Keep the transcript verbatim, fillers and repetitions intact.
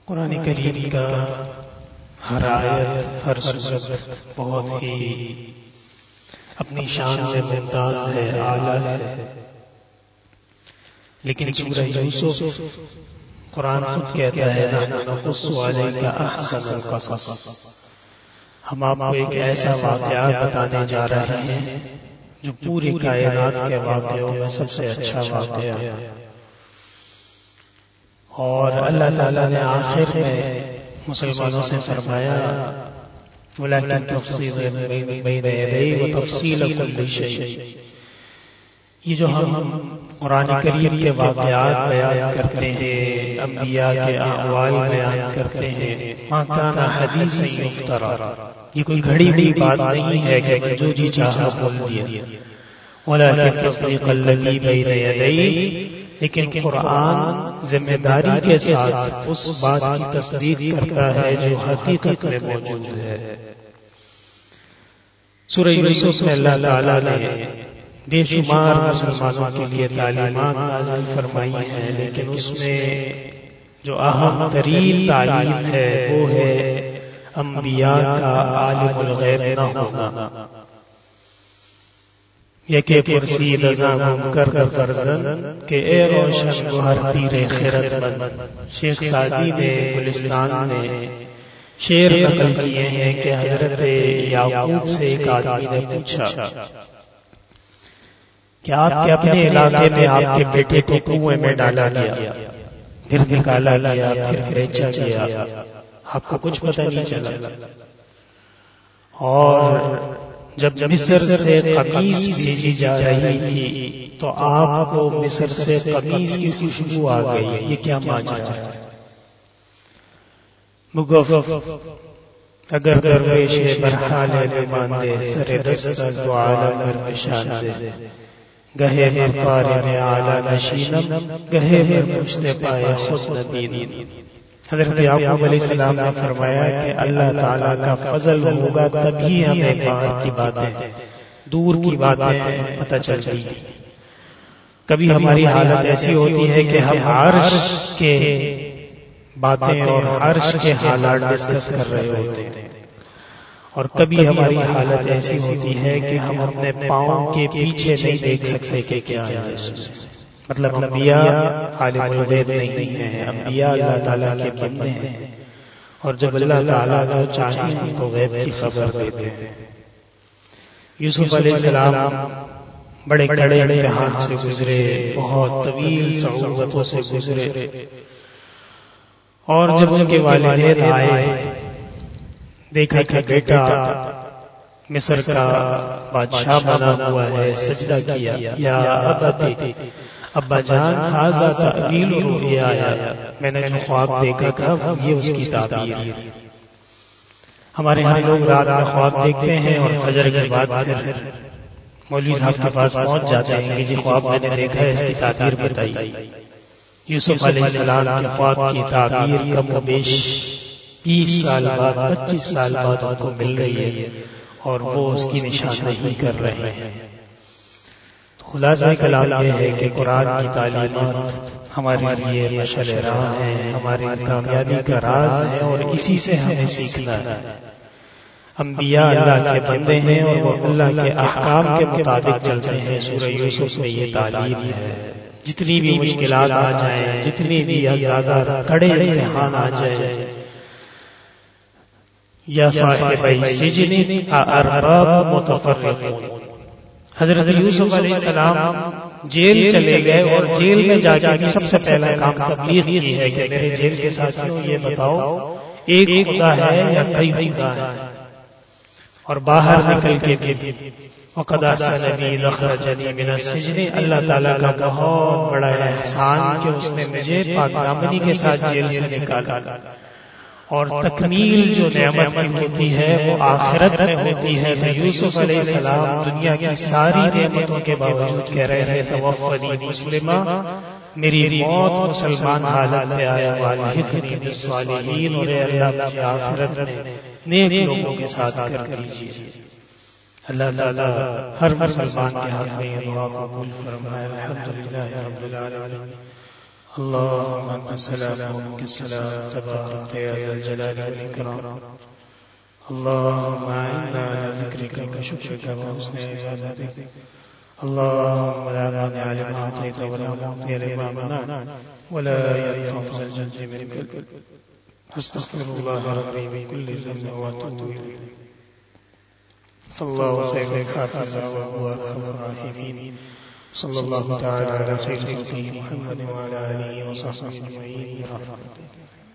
قرآن کریم کا ہر آیت ہر سورت بہت ہی اپنی شان میں ممتاز ہے، اعلیٰ ہے، لیکن سورہ یوسف قرآن خود کہتا ہے نحن نقص علیک احسن القصص، ہم آپ کو ایک ایسا واقعہ بتانے جا رہے ہیں جو پوری کائنات کے واقعوں میں سب سے اچھا واقعہ ہے۔ اور اللہ تعالیٰ نے آخر میں مسلمانوں سے فرمایا وَلَكِنْ تَفْصِيلَ بَيْنَ يَدَيْهِ وَتَفْصِيلَ كُلِّ شَيْءٍ، یہ جو ہم قرآن کریم کے واقعات بیان کرتے ہیں، انبیاء کے احوال بیان کرتے ہیں، مَا كَانَ حَدِيثًا يُفْتَرَىٰ، یہ کوئی گھڑی ہوئی بات نہیں ہے کہ جو جی چاہا بول دیا، وَلَكِنْ تَصْدِيقَ الَّذِي بَيْنَ يَدَيْهِ، لیکن قرآن ذمہ داری کے ساتھ اس بات کی تصدیق کرتا ہے جو حقیقت میں موجود ہے۔ سورہ یوسف میں اللہ تعالیٰ نے بے شمار مسلمانوں کے لیے تعلیمات نازل فرمائی ہیں، لیکن اس میں جو اہم ترین تعلیم ہے وہ ہے انبیاء کا عالم الغیب نہ ہونا۔ یکے پرسی دزاں گم کر فرزند کہ اے روشن گوہر پیر خیرت مند، شیخ سعدی نے گلستان میں شعر نقل کیے ہیں کہ حضرت یعقوب سے ایک آدمی نے پوچھا کہ آپ کے اپنے علاقے میں آپ کے بیٹے کو کنویں میں ڈالا گیا، پھر نکالا گیا، پھر بیچا گیا، آپ کو کچھ پتہ نہیں چلا، اور جب مصر سے قمیص بھیجی جا رہی تھی تو آپ کو مصر سے قمیص کی خوشبو آ گئی، یہ کیا ماجرا ہے؟ مگف اگر درویش برحال نماندے سر دست از دو عالم بر نشاندے، گہے مرطار میں اعلیٰ نشینم، گہے مر پشت پائے خود نبینم۔ حضرت یعقوب علیہ السلام نے فرمایا کہ اللہ تعالیٰ کا فضل ہوگا تبھی ہمیں باہر کی باتیں، دور کی باتیں پتہ چلتی۔ کبھی ہماری حالت ایسی ہوتی ہے کہ ہم عرش کے باتیں اور عرش کے حالات ڈسکس کر رہے ہوتے ہیں، اور کبھی ہماری حالت ایسی ہوتی ہے کہ ہم اپنے پاؤں کے پیچھے نہیں دیکھ سکتے کہ کیا ہے۔ مطلب انبیاء عالم الغیب نہیں ہیں، انبیاء اللہ تعالیٰ کے بندے ہیں، اور جب اللہ تعالیٰ جو چاہیں ان کو غیب کی خبر دیتے ہیں۔ یوسف علیہ السلام بڑے کڑے امتحان سے گزرے، بہت طویل صعوبتوں سے گزرے، اور جب ان کے والدین آئے دیکھا کہ بیٹا مصر کا بادشاہ بنا ہوا ہے، سجدہ کیا، یا ابتی، ابا جان ھذا تأویل رؤیا، میں نے جو خواب دیکھا تھا یہ اس کی تعبیر۔ ہمارے ہاں لوگ رات میں خواب دیکھتے ہیں اور فجر کے بعد پھر مولوی صاحب کے پاس پہنچ جاتے ہیں کہ جی خواب میں نے دیکھا ہے، اس کی تعبیر بتائیے۔ یوسف علیہ السلام کے خواب کی تعبیر کم و بیش بیس سال بعد، پچیس سال بعد ان کو مل رہی ہے، اور وہ اس کی نشاندہی کر رہے ہیں۔ خلاصہ کلام یہ ہے کہ قرآن کی تعلیمات ہمارے لیے مشعل راہ ہیں، ہماری کامیابی کا راز ہے، اور اسی سے ہمیں سیکھنا ہے۔ انبیاء اللہ کے بندے ہیں اور وہ اللہ کے احکام کے مطابق چلتے ہیں۔ سورہ یوسف میں یہ تعلیم ہے۔ جتنی بھی مشکلات آ جائیں، جتنی بھی زیادہ کڑے امتحان آ جائیں، یا صاحب السجن ارباب متفرقون، حضرت یوسف علیہ السلام جیل چلے گئے، اور جیل میں جا کے سب سے پہلا کام تبلیغ کی ہے کہ میرے جیل کے ساتھیوں یہ بتاؤ ایک خدا ہے یا کئی خدا ہے، اور باہر نکل کے بھی وقد احسن بی اذ اخرجنی من السجن، اللہ تعالیٰ کا بہت بڑا احسان کہ اس نے مجھے پاک دامنی کے ساتھ جیل سے نکالا۔ اور تکمیل جو نعمت کی ہوتی ہے وہ آخرت میں ہوتی ہے، تو یوسف علیہ السلام دنیا کی ساری نعمتوں کے باوجود کہہ رہے ہیں توفنی مسلمہ، میری موت مسلمان حالت میں آیا، والحقنی بالصالحین، اور اے اللہ مجھے آخرت میں نیک لوگوں کے ساتھ کر دیجیے۔ اللہ تعالیٰ ہر مسلمان کے حق میں دعا قبول فرمائے۔ الحمدللہ رب العالمین۔ اللهم أنت السلام ومنك السلام تبارك يا ذا الجلال والإكرام. اللهم أعنا على ذكرك وشكرك وحسن عبادتك. اللهم لا مانع لما أعطيت ولا معطي لما منعت ولا ينفع ذا الجد منك. أستغفر الله ربي من كل ذنب وأتوب إليه. الله خير حافظا وهو أرحم الراحمين. صلى الله تعالى على خير خلقه محمد وعلى آله وصحبه أجمعين برحمته.